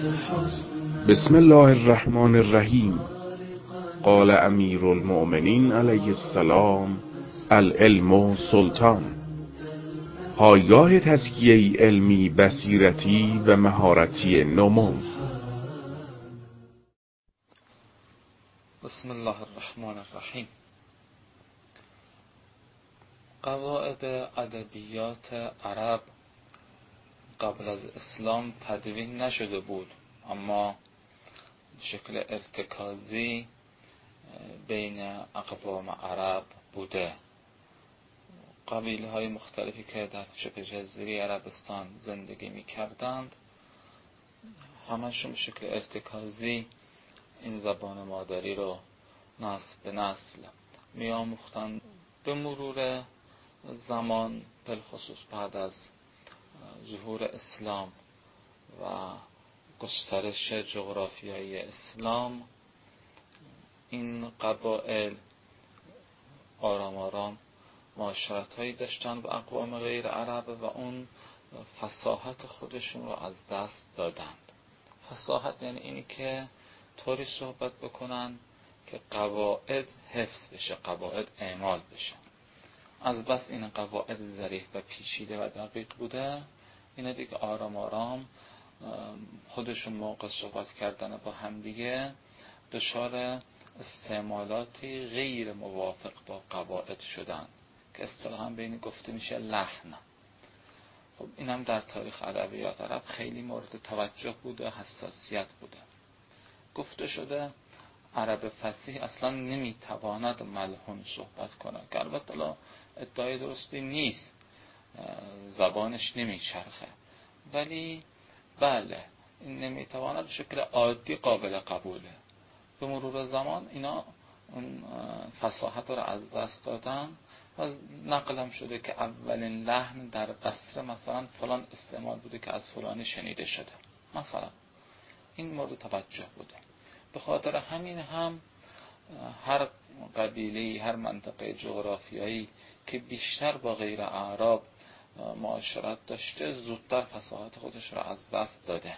بسم الله الرحمن الرحیم. قال امیر المؤمنین علیه السلام: العلم سلطان. پایگاه تزکیه علمی، بصیرتی و مهارتی نمو. بسم الله الرحمن الرحیم. قواعد ادبیات عرب قبل از اسلام تدوین نشده بود، اما شکل ارتکازی بین اقوام عرب بوده. قبیله های مختلفی که در شبه جزیره عربستان زندگی می کردند همشون به شکل ارتکازی این زبان مادری رو نسل به نسل می آموختند. به مرور زمان، بالخصوص بعد از ظهور اسلام و گسترش جغرافیایی اسلام، این قبایل آرام آرام معاشرت هایی داشتن با اقوام غیر عرب و اون فصاحت خودشون رو از دست دادند. فصاحت یعنی اینی که طوری صحبت بکنن که قواعد حفظ بشه، قواعد اعمال بشه. از بس این قواعد ظریف و پیچیده و دقیق بوده، اینا دیگه آرام آرام خودشون موقع صحبت کردن با همدیگه دچار استعمالاتی غیر موافق با قواعد شدن که اصطلاحاً بین گفته میشه لحن. خب اینم در تاریخ ادبیات عرب خیلی مورد توجه بوده، حساسیت بوده. گفته شده عرب فصیح اصلا نمیتواند ملحون صحبت کنه، که البته ادعای درستی نیست، زبانش نمیچرخه، ولی بله این نمیتواند شکل عادی قابل قبوله. به مرور زمان اینا اون فصاحت رو از دست دادن و نقلم شده که اولین لحن در بصره مثلا فلان استعمال بوده که از فلانی شنیده شده. مثلا این مورد توجه بوده. به خاطر همین هم هر قبیله، هر منطقه جغرافیایی که بیشتر با غیر اعراب معاشرت داشته زودتر فصاحت خودش را از دست داده.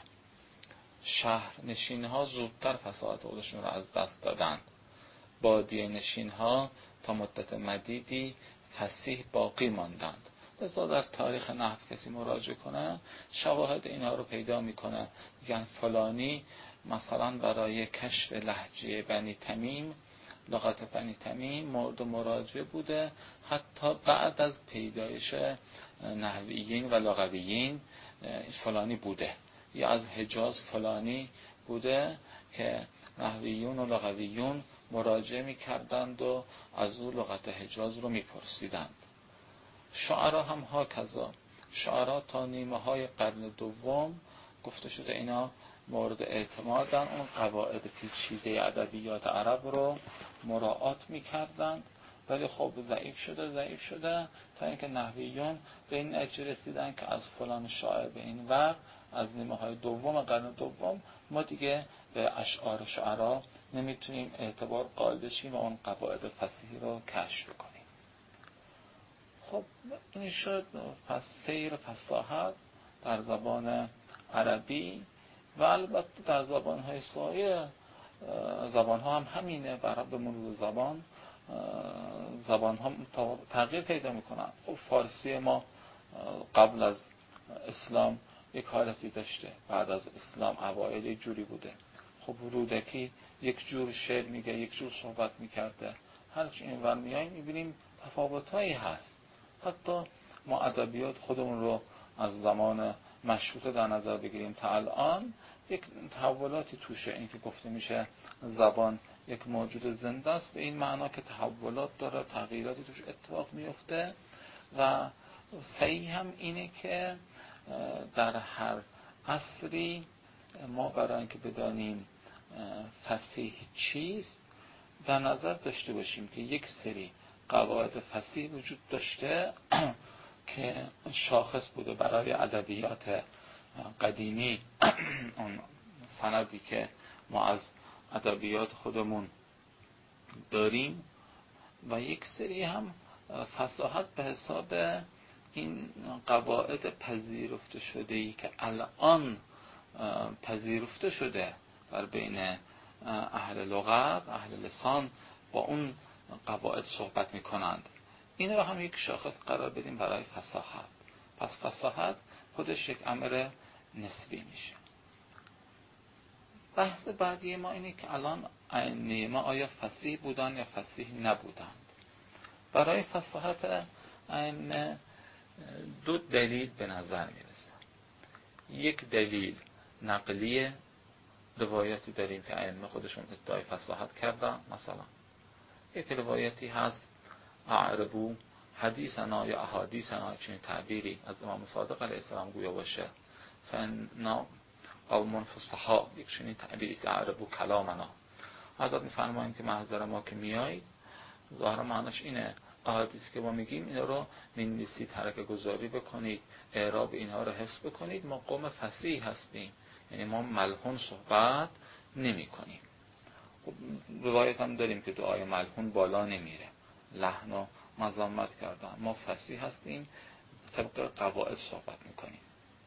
شهر نشین ها زودتر فصاحت خودشون را از دست دادن. بادیه نشین ها تا مدت مدیدی فصیح باقی ماندند. لذا در تاریخ نحو کسی مراجعه کنه شواهد اینها رو پیدا میکنه. میگن فلانی مثلا برای کشف لهجه بنی تمیم، لغت بنی تمیم مورد مراجعه بوده، حتی بعد از پیدایش نحویین و لغویین فلانی بوده، یا از حجاز فلانی بوده که نحویون و لغویون مراجعه میکردند و از او لغت حجاز رو میپرسیدند. شعرا هم هاکذا. شعرا تا نیمه های قرن دوم گفته شده اینا مورد اعتمادن، اون قواعد پیچیده ادبیات عرب رو مراعات میکردند، ولی خب ضعیف شده تا اینکه نحویون به این نتیجه رسیدن که از فلان شاعر به این ور از نیمه های دوم قرن دوم ما دیگه به اشعار شعرا نمیتونیم اعتبار قائل بشیم و اون قواعد فصیحی رو کشف کنیم. خب این شد پس سیر فصاحت در زبان عربی و البته در زبان‌های سایر. زبان‌ها هم همینه. برای به مرور زبان‌ها تغییر پیدا می‌کنن. خب فارسی ما قبل از اسلام یک حالتی داشته، بعد از اسلام اوایل یک جوری بوده. خب رودکی یک جور شعر میگه، یک جور صحبت میکرده. هرچی اینور میاییم میبینیم تفاوت‌هایی هست. حتی ما ادبیات خودمون رو از زمان مشروطه در نظر بگیریم تا الان یک تحولاتی توشه. این که گفته میشه زبان یک موجود زنده است به این معنا که تحولات داره، تغییراتی توش اتفاق میفته. و صحیح هم اینه که در هر عصری ما برای اینکه بدانیم فصیح چیست در نظر داشته باشیم که یک سری قواعد فصیح وجود داشته که شاخص بوده برای ادبیات قدیمی. اون سندی که ما از ادبیات خودمون داریم، و یک سری هم فصاحت به حساب این قواعد پذیرفته شده‌ای که الان پذیرفته شده در بین اهل لغت، اهل لسان با اون قواعد صحبت میکنند. این رو هم یک شاخص قرار بدیم برای فصاحت. پس فصاحت خودش یک امر نسبی میشه. بحث بعدی ما اینه که الان ائمه ما آیا فصیح بودن یا فصیح نبودند؟ برای فصاحت ائمه دو دلیل به نظر میرسه. یک دلیل نقلی، روایتی داریم که ائمه خودشون ادعای فصاحت کردن. مثلا یک روایتی هست اعربو حدیثنا یا احادیثنا، چنین تعبیری از امام صادق علیه السلام گویا باشه، فانا قوم فصحا، یک چنین تعبیری که اعربو کلامنا. حضرت میفرمایند که محضر ما که میایید، ظاهرا معناش اینه احادیثی که ما میگیم اینا رو می‌نویسید، حرکه گذاری بکنید، اعراب اینها رو حفظ بکنید. ما قوم فصیح هستیم، یعنی ما ملحون صحبت نمی کنیم. روایت هم داریم که دعای ملحون بالا نمیره، لحن و مذمت کردن. ما فصیح هستیم، طبق قواعد صحبت میکنیم.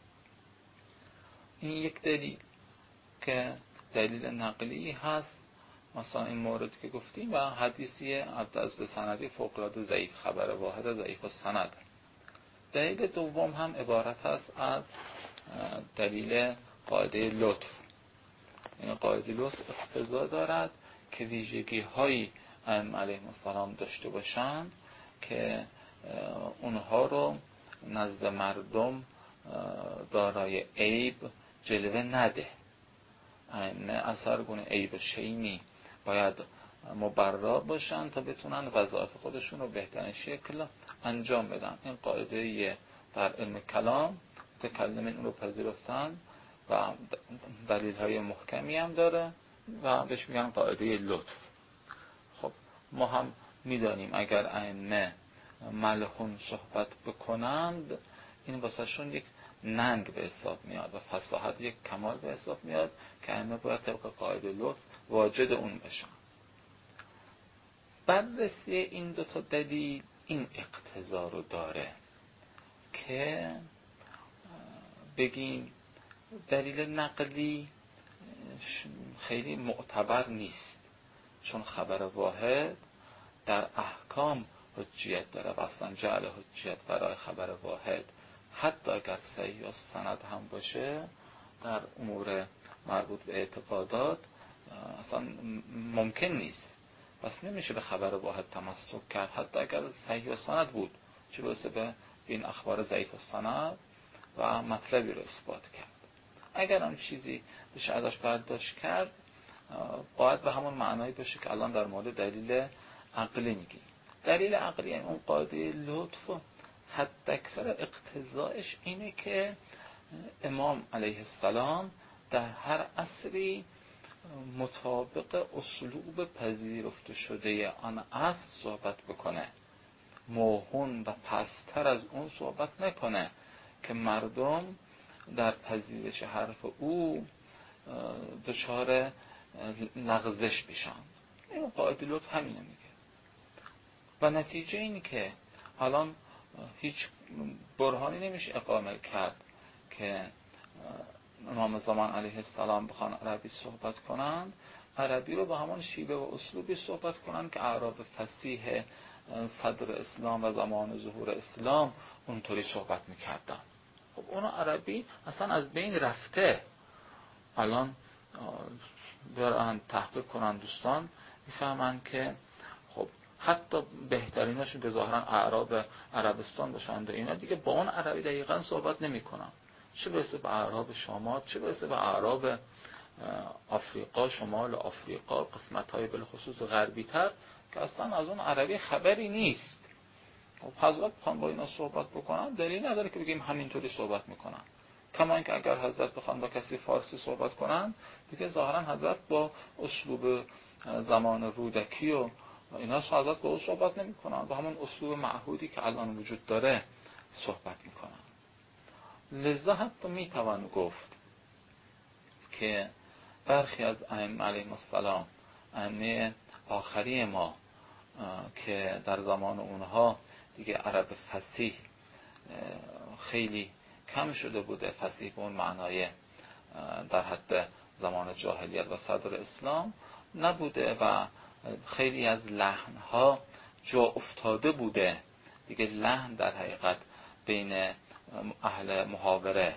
این یک دلیل که دلیل نقلی هست. مثلا این مورد که گفتیم و حدیثی از سندی فوق‌العاده ضعیف، خبر واحد ضعیف السند. دلیل دوم هم عبارت است از دلیل قاعده لطف. این قاعده لطف اقتضا دارد که ویژگی هایی علیهم السلام داشته باشند که اونها رو نزد مردم دارای عیب جلوه نده. نه اثر گونه عیب شیمی باید مبرا باشن تا بتونن وظایف خودشون رو بهترین شکل انجام بدن. این قاعده در علم کلام متکلمین اون رو پذیرفتن و دلیل های محکمی هم داره و بهش میگن قاعده لطف. خب ما هم میدانیم اگر ائمه ملحون صحبت بکنند، این واسه شون یک ننگ به حساب میاد و فصاحت یک کمال به حساب میاد که ائمه باید طبق قاعده لطف واجد اون بشن. بررسی این دو تا دلیل این اقتضا رو داره که بگیم دلیل نقلی خیلی معتبر نیست، چون خبر واحد در احکام حجیت داره و اصلا جعل حجیت برای خبر واحد حتی اگر صحیح یا سند هم باشه در امور مربوط به اعتقادات اصلا ممکن نیست. پس نمیشه به خبر واحد تمسک کرد حتی اگر صحیح یا سند بود، چه برسه به این اخبار ضعیف السند و مطلبی رو اثبات کرد. اگر هم چیزی بشه ازش برداشت کرد باید به همون معنایی باشه که الان در مورد دلیل عقلی میگیم. دلیل عقلی یعنی اون قاعده لطف حد اکثر اقتضاعش اینه که امام علیه السلام در هر عصری مطابق اسلوب پذیرفته شده آن عصر صحبت بکنه، موهون و پستر از اون صحبت نکنه که مردم در پذیرش حرف او دچار لغزش بشن. این قاعده لطف همینه میگه و نتیجه اینه که الان هیچ برهانی نمیشه اقامه کرد که امام زمان علیه السلام بخوان عربی صحبت کنند، عربی رو با همان شیوه و اسلوبی صحبت کنند که اعراب فصیح صدر اسلام و زمان ظهور اسلام اونطوری صحبت میکردن. خب اونا عربی اصلا از بین رفته. الان برن تحقیق کنن دوستان میفهمن که خب حتی بهتریناشون که ظاهرا اعراب عربستان باشند اینا دیگه با اون عربی دقیقاً صحبت نمیکنن، چه برسه به اعراب شمال، چه برسه به اعراب آفریقا، شمال آفریقا، قسمت‌های بالخصوص غربی تر که اصلا از اون عربی خبری نیست. خب حضرت بخوان با اینا صحبت بکنن دلیل نداره که بگیم همینطوری صحبت میکنن. کما اینکه اگر حضرت بخوان با کسی فارسی صحبت کنن دیگه ظاهرا حضرت با اسلوب زمان رودکی و اینا حضرت با او صحبت نمیکنن، با همون اسلوب معهودی که الان وجود داره صحبت میکنن. لذا حتی میتوان گفت که برخی از ائمه علیهم السلام، ائمه آخری ما که در زمان اونها دیگه عرب فصیح خیلی کم شده بوده، فصیح به اون معنای در حد زمان جاهلیت و صدر اسلام نبوده و خیلی از لحن‌ها جا افتاده بوده دیگه. لحن در حقیقت بین اهل محاوره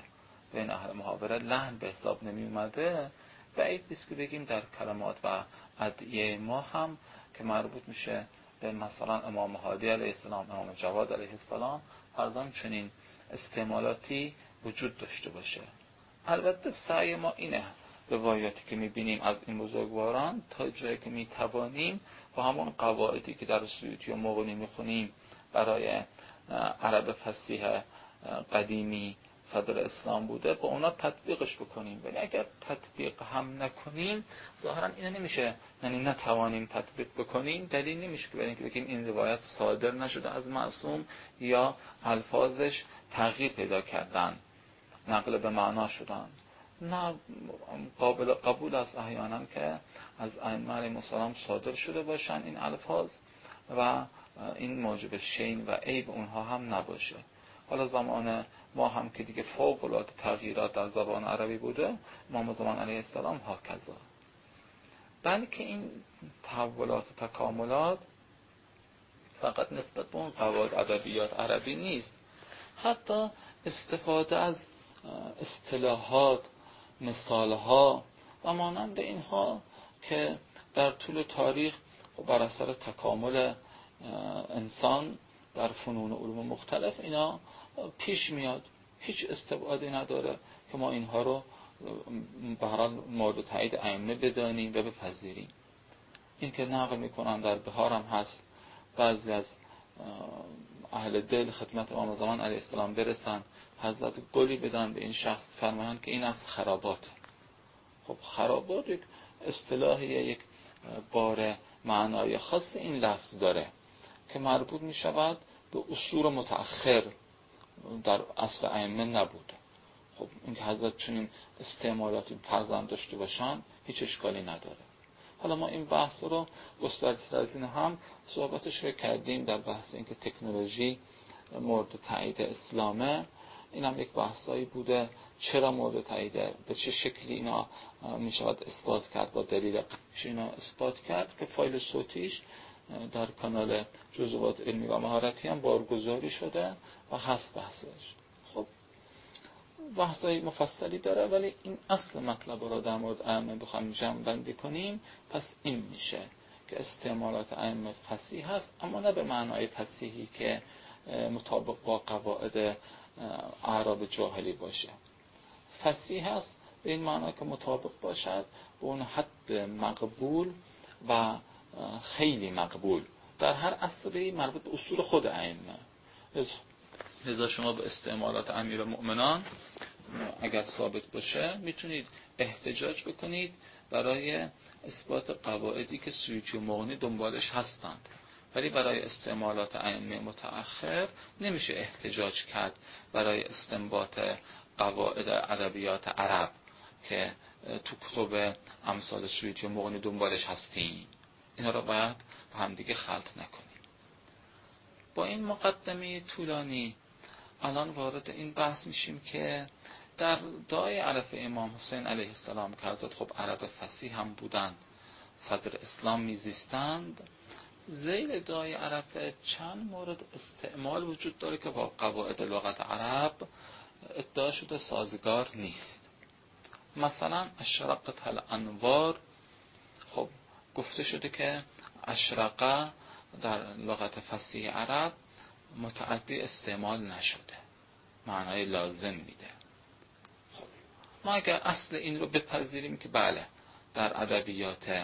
لحن به حساب نمی اومده. بعید نیست که بگیم در کلمات و ادعیه ما هم که مربوط میشه به مثلا امام هادی علیه السلام، امام جواد علیه السلام، فرضاً چنین استعمالاتی وجود داشته باشه. البته سعی ما اینه روایاتی که میبینیم از این بزرگواران تا جایی که میتوانیم با همون قواعدی که در سیوطی و مغنی میخونیم برای عرب فصیح قدیمی صدر اسلام بوده با اونا تطبیقش بکنیم. ولی اگر تطبیق هم نکنیم ظاهرا اینه نمیشه، یعنی نتوانیم تطبیق بکنیم، دلیل نمیشه که بریم که بگیم این روایت صادر نشده از معصوم یا الفاظش تغییر پیدا کردن، نقل به معنا شدن. نه، قابل قبول است احیانا که از ائمه علیهم السلام صادر شده باشن این الفاظ و این موجب شین و عیب اونها هم نباشه. حالا زمان ما هم که دیگه فوق العاده تغییرات در زبان عربی بوده، امام زمان علیه السلام هاکذا. بلکه این تحولات و تکاملات فقط نسبت به اون قواعد ادبیات عربی نیست، حتی استفاده از اصطلاحات، مثالها و مانند اینها که در طول تاریخ بر اثر تکامل انسان در فنون و علوم مختلف اینا پیش میاد. هیچ استبعادی نداره که ما اینها رو به هر حال مورد تایید ائمه بدانیم و بپذیریم. این که نقل میکنن در بهار هم هست، بعضی از اهل دل خدمت امام زمان علیه السلام برسن، حضرت گلی بدن به این شخص، فرمایند که این از خرابات. خب خرابات یک اصطلاحیه، یک بار معنای خاص این لفظ داره که مربوط می شود به اصول متأخر در اصل ائمه نبوده. خب این که حضرت چنین استعمالاتی فرضاً داشته باشن هیچ اشکالی نداره. حالا ما این بحث رو گسترده از این هم صحبتش رو کردیم در بحث اینکه تکنولوژی مورد تایید اسلامه. این هم یک بحثایی بوده چرا مورد تاییده، به چه شکلی اینا می شود اثبات کرد، با دلیل اینا اثبات کرد که فایل صوتیش در کانال جزئیات علمی و مهارتی هم بارگذاری شده و هست بحثش. خب بحثای مفصلی داره، ولی این اصل مطلب رو در مورد ائمه بخوایم جمع بندی کنیم پس این میشه که استعمالات ائمه فصیح هست، اما نه به معنای فصیحی که مطابق با قواعد اعراب جاهلی باشه. فصیح هست به این معنی که مطابق باشد به اون حد مقبول و خیلی مقبول در هر عصری مربوط به اصول خود ائمه. لذا شما به استعمالات امیرالمؤمنان اگر ثابت باشه میتونید احتجاج بکنید برای اثبات قواعدی که سیوطی و مغنی دنبالش هستند، ولی برای استعمالات ائمه متأخر نمیشه احتجاج کرد برای استنباط قواعد ادبیات عرب که تو کتب امثال سیوطی و مغنی دنبالش هستیم. اینا رو باید با هم دیگه خلط نکنیم. با این مقدمه طولانی الان وارد این بحث میشیم که در دعای عرف امام حسین علیه السلام که حضرت خب عرب فصیح هم بودند، صدر اسلام میزیستند، ذیل دعای عرفه چند مورد استعمال وجود داره که با قواعد لغت عرب ادعا شده سازگار نیست. مثلا اشرقت الانوار، خب گفته شده که اشرقه در لغت فصیح عرب متعدی استعمال نشده، معنای لازم میده. خب ما اگر اصل این رو بپذیریم که بله در ادبیات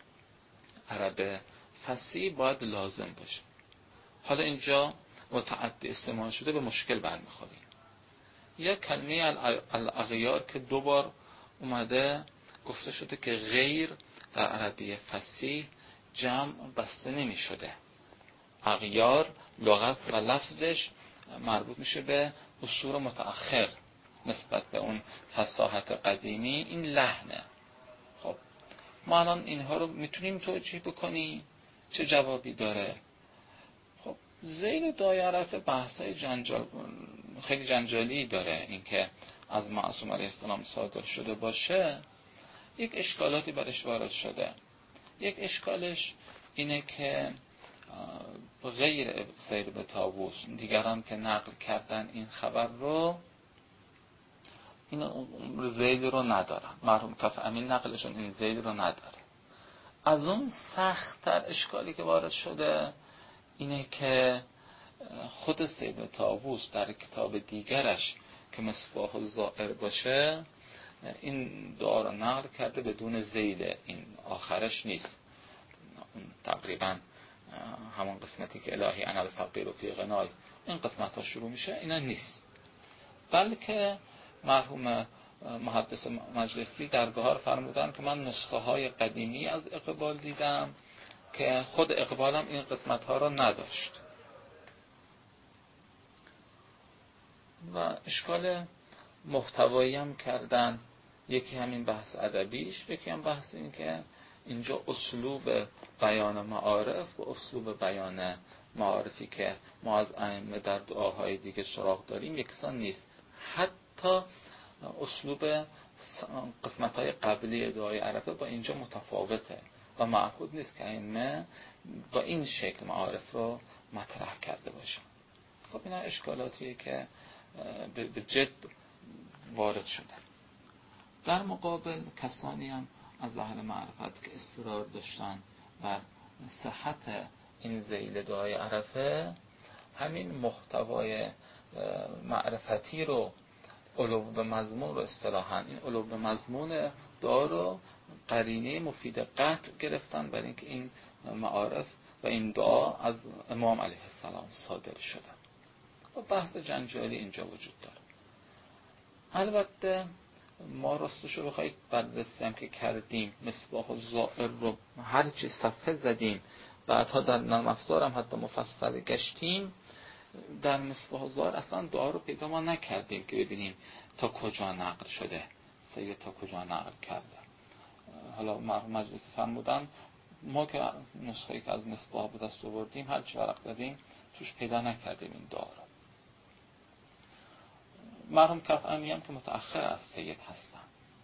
عرب فصیح باید لازم باشه، حالا اینجا متعدی استعمال شده به مشکل برمیخوریم. یا کلمه الاغیار که دوبار اومده گفته شده که غیر در عربی فصیح جمع بسته نمی شده. اغیار لغت و لفظش مربوط میشه به اصول متأخر نسبت به اون فصاحت قدیمی، این لحنه. خب ما الان اینها رو میتونیم توجیه بکنیم، چه جوابی داره؟ خب ذیل دعای عرفه بحثای جنجال خیلی جنجالی داره اینکه از معصوم علیه السلام صادر شده باشه. یک اشکالاتی برش وارد شده. یک اشکالش اینه که غیر سید به طاووس دیگران که نقل کردن این خبر رو، این زیل رو ندارن. مرحوم کف امین نقلشون این زیل رو نداره. از اون سخت‌تر اشکالی که وارد شده اینه که خود سید طاووس در کتاب دیگرش که مصباح الزائر باشه این دعا رو نقل کرده بدون زیل، این آخرش نیست. تقریبا همون قسمتی که الهی انا الفقیر و فی غنای این قسمت ها شروع میشه اینا نیست، بلکه مرحوم محدث مجلسی در بهار فرمودن که من نسخه های قدیمی از اقبال دیدم که خود اقبالم این قسمت ها را نداشت. و اشکال محتوایی هم کردن، یکی همین بحث ادبیش، یکی هم بحث این که اینجا اسلوب بیان معارف و اسلوب بیان معارفی که ما از ائمه در دعاهای دیگه سراغ داریم یکسان نیست. حتی اسلوب قسمت‌های قبلی دعای عرفه با اینجا متفاوته و معهود نیست که ائمه با این شکل معارف رو مطرح کرده باشن. خب اینا اشکالاتیه که به جد وارد شده. در مقابل کسانی هم از اهل معرفت که اصرار داشتن بر صحت این ذیل دعای عرفه، همین محتوای معرفتی رو، علوم به مضمون رو اصطلاحاً این علوم به مضمون دعا رو قرینه مفید قطع گرفتن برای اینکه این معارف و این دعا از امام علیه السلام صادر شده. و بحث جنجالی اینجا وجود داره. البته ما راستشو بخواید بررسی هم که کردیم، مصباح الزائر رو هرچی صفحه زدیم، بعدها در نرم افزار هم حتی مفصل گشتیم، در مصباح الزائر اصلا دعا رو پیدا ما نکردیم که ببینیم تا کجا نقل شده، سید تا کجا نقل کرده. حالا مرحوم مجلسی فرمودن ما که نسخه‌ای که از مصباح به دست آوردیم هرچی ورق زدیم توش پیدا نکردیم این دعا رو. مرحوم کف امی هم که متأخر از سید هستن.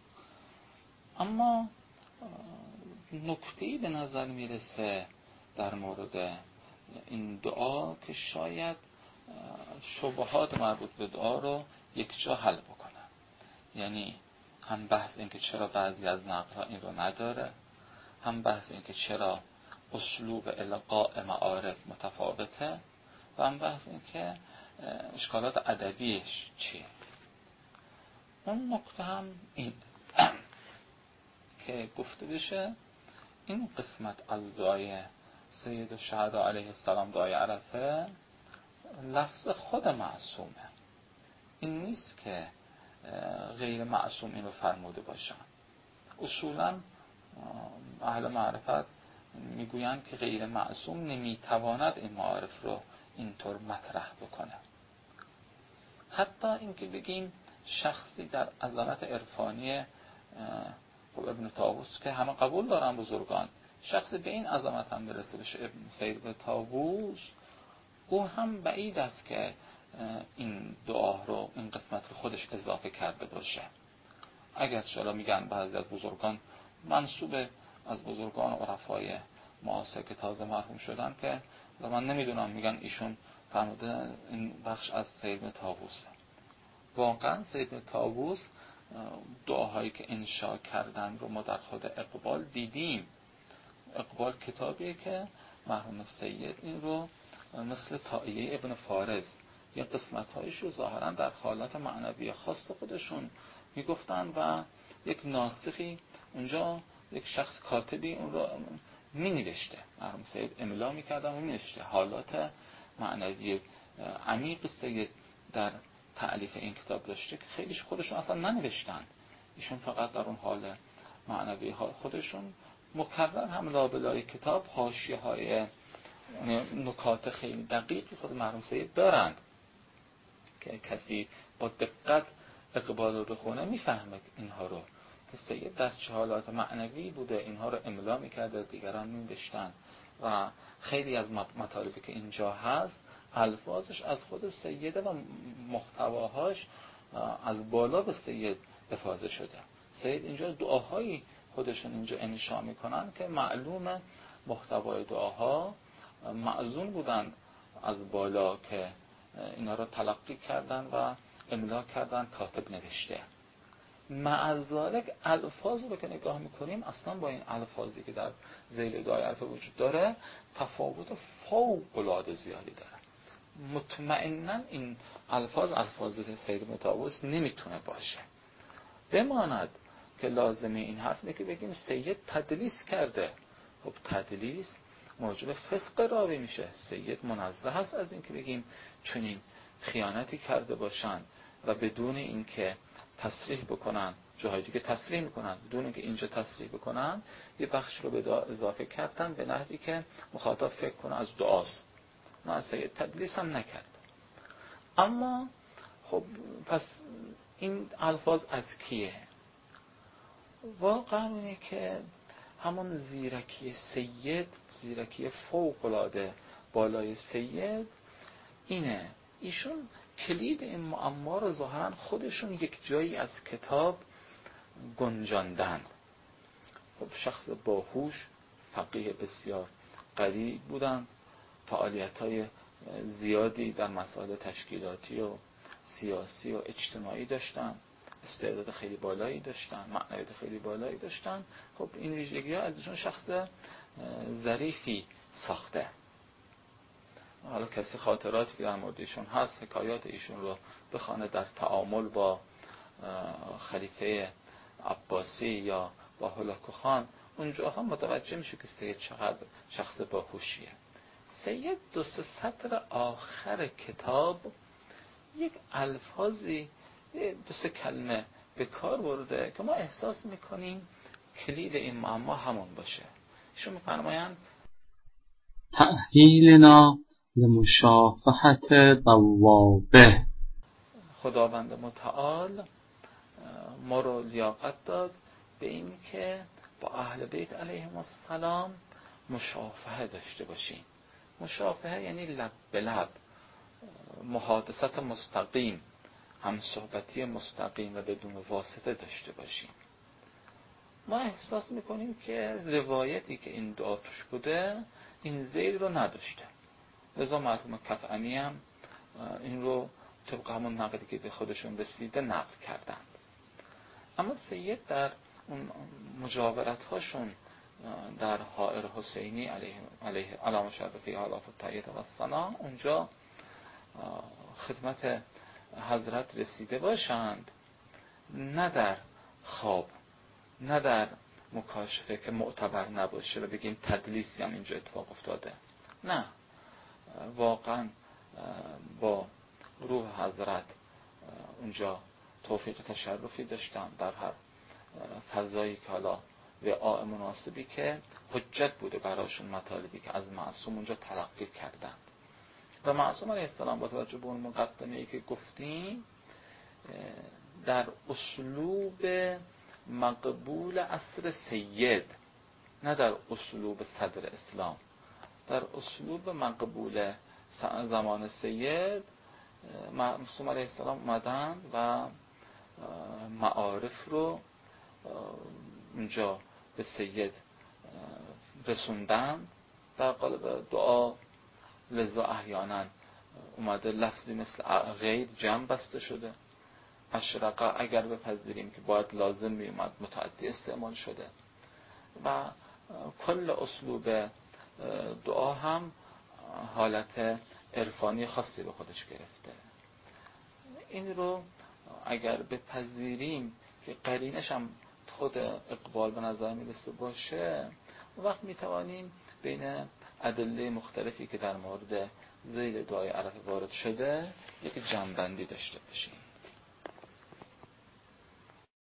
اما نکته‌ای به نظر میرسه در مورد این دعا که شاید شبهات مربوط به دعا رو یک جا حل بکنن. یعنی هم بحث این که چرا بعضی از نقل‌ها این رو نداره، هم بحث این که چرا اسلوب القاء معارف متفاوته، و هم بحث این که اشکالات ادبیش چیه. اون نکته هم این که گفته بشه این قسمت از دعای سید الشهدا علیه السلام، دعای عرفه، لفظ خود معصومه. این نیست که غیر معصوم این رو فرموده باشن. اصولا اهل معرفت میگویند که غیر معصوم نمیتواند این معارف رو اینطور مطرح بکنه. حتی این که بگیم شخصی در عظمت عرفانی ابن طاووس که همه قبول دارن بزرگان، شخصی به این عظمت هم برسه بشه ابن سید طاووس، او هم بعید است که این دعا رو، این قسمت رو خودش اضافه کرده باشه. اگر چرا میگن بعضی از بزرگان منسوب از بزرگان عرفای معاصر که تازه مرحوم شدن که من نمیدونم، میگن ایشون فرموده این بخش از سید بن طاووسه. واقعا سید بن طاووس دعاهایی که انشا کردن رو ما در خود اقبال دیدیم. اقبال کتابیه که مرحوم سید این رو مثل طائیه ابن فارز یه قسمت‌هایش رو ظاهراً در حالت معنوی خاص خودشون میگفتن و یک ناسخی اونجا، یک شخص کاتبی اون رو مینوشته، مرحوم سید املا میکردن و مینوشته. حالات معنوی عمیق سید در تألیف این کتاب داشته که خیلیش خودشون اصلا ننوشتن، ایشون فقط در اون حال معنوی خودشون مکرر هم لابلای کتاب حاشیه‌های نکات خیلی دقیقی خود مرحوم سید دارند که کسی با دقت اقبال رو بخونه میفهمه اینها رو که سید در چه حالات معنوی بوده، اینها رو املا میکرده، دیگران مینوشتن و خیلی از مطالبی که اینجا هست الفاظش از خود سیده و محتواهاش از بالا به سید افاضه شده. سید اینجا دعاهایی خودشون اینجا انشا میکنن که معلومه محتوای دعاها معزون بودن از بالا که اینا رو تلقی کردن و املا کردن، کاتب نوشته. مع ذالک الفاظ رو که نگاه میکنیم اصلا با این الفاظی که در ذیل دعای عرفه وجود داره تفاوت فوق العاده زیادی داره. مطمئناً این الفاظ سید مطاووس نمیتونه باشه. بماند که لازمه این حرف اینه که بگیم سید تدلیس کرده. خب تدلیس موجب فسق راوی میشه. سید منزه هست از این که بگیم چنین خیانتی کرده باشن و بدون اینکه تصریح بکنن، جاهای دیگه تصریح میکنن، بدون اینکه اینجا تصریح بکنن یه بخش رو به دعا اضافه کردن به نحوی که مخاطب فکر کنه از دعاست. نه، سید تدلیس هم نکرد. اما خب پس این الفاظ از کیه؟ واقعا اینه که همون زیرکی سید، زیرکی فوق العاده بالای سید اینه. ایشون کلید این معما رو ظاهرا خودشون یک جایی از کتاب گنجاندن. خب شخص باهوش، فقیه بسیار قوی بودن، فعالیت‌های زیادی در مسائل تشکیلاتی و سیاسی و اجتماعی داشتن، استعداد خیلی بالایی داشتن، معنویت خیلی بالایی داشتن. خب این ویژگی‌ها ازشون شخص ظریفی ساخته. حالا کسی خاطراتی که در مورد ایشون هست، حکایات ایشون رو بخونه در تعامل با خلیفه عباسی یا با هولاکو خان، اونجاها متوجه میشه که سید چقدر شخص باهوشیه. سید 2-3 سطر آخر کتاب یک الفاظی 2-3 کلمه به کار برده که ما احساس میکنیم کلید این معما همون باشه. ایشون میفرمایند تأهیلنا لمشافهت بوابه، خداوند متعال ما رو لیاقت داد به این که با اهل بیت علیهم السلام مشافهه داشته باشیم. مشافهه یعنی لب به لب، محادثت مستقیم، هم صحبتی مستقیم و بدون واسطه داشته باشیم. ما احساس میکنیم که روایتی که این دعا توش بوده این ذیل رو نداشته. لذا مرحوم کفعمی هم این رو طبق همون نقدی که به خودشون رسیده نقل کردند. اما سید در اون مجاورت هاشون در حائر حسینی علیه علامه شرفی حالاف التایید و الثنا اونجا خدمت حضرت رسیده باشند، نه در خواب، نه در مکاشفه که معتبر نباشه و بگیم تدلیسی هم اینجا اتفاق افتاده، نه، واقعا با روح حضرت اونجا توفیق تشرفی داشتن در هر فضایی که حالا وعاء مناسبی که حجت بوده براشون مطالبی که از معصوم اونجا تلقی کردن. و معصوم علیه السلام با توجه به اون مقدمه‌ای که گفتیم در اسلوب مقبول عصر سید، نه در اسلوب صدر اسلام، در اسلوب مقبول زمان سید معصوم علیه السلام اومدن و معارف رو اونجا به سید رسوندن در قالب دعا. لذا احیانا اومده لفظی مثل غیر جمع بسته شده، اشرقه اگر بپذیریم که باید لازم میومد متعدی استعمال شده و کل اسلوب دعا هم حالت عرفانی خاصی به خودش گرفته. این رو اگر بپذیریم که قرینش هم خود اقبال به نظر میرسه باشه، وقت میتوانیم بین ادله مختلفی که در مورد ذیل دعای عرفه وارد شده یک جمع‌بندی داشته باشیم.